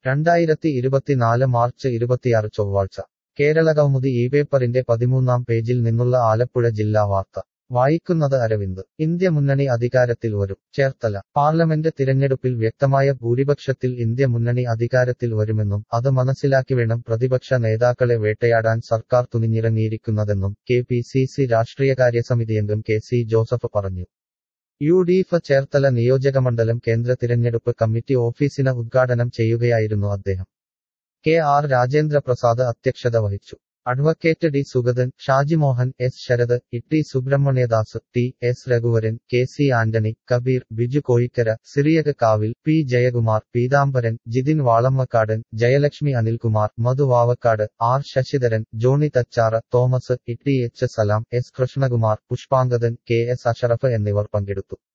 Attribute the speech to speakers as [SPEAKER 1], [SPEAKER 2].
[SPEAKER 1] 2024 March 26 ചൊവ്വാഴ്ച കേരളകൗമുദി പേപ്പറിന്റെ 13-ാം പേജിൽ നിന്നുള്ള ആലപ്പുഴ ജില്ലാ വാർത്ത വായിക്കുന്നത് അരവിന്ദ്. ഇന്ത്യ മുന്നണി അധികാരത്തിൽ വരും. ചേർത്തല. പാർലമെന്റ് തിരഞ്ഞെടുപ്പിൽ വ്യക്തമായ ഭൂരിപക്ഷത്തിൽ ഇന്ത്യ മുന്നണി അധികാരത്തിൽ വരുമെന്നും അത് മനസ്സിലാക്കിവേണം പ്രതിപക്ഷ നേതാക്കളെ വേട്ടയാടാൻ സർക്കാർ തുനിഞ്ഞിറങ്ങിയിരിക്കുന്നതെന്നും KPCC രാഷ്ട്രീയകാര്യസമിതിയംഗം KC ജോസഫ് പറഞ്ഞു. UDF ചേർത്തല നിയോജകമണ്ഡലം കേന്ദ്ര തിരഞ്ഞെടുപ്പ് കമ്മിറ്റി ഓഫീസിന് ഉദ്ഘാടനം ചെയ്യുകയായിരുന്നു അദ്ദേഹം. KR രാജേന്ദ്രപ്രസാദ് അധ്യക്ഷത വഹിച്ചു. Advocate D Sugathan, Shajimohan, S Sharath, T Subrahmanyadas, TS Raghuvaran, KC Antony, Kabeer, Biju Koyikkara, Cyriac Kavil, P Jayakumar, Peethambaran, Jithin Valammakkadan, Jayalakshmi Anilkumar, Madhu Vavakkad, R Sasidharan, Johnny Thachar, Thomas, TH Salam, S Krishnakumar, Pushpangadan, KS Ashraf എന്നിവർ പങ്കെടുത്തു.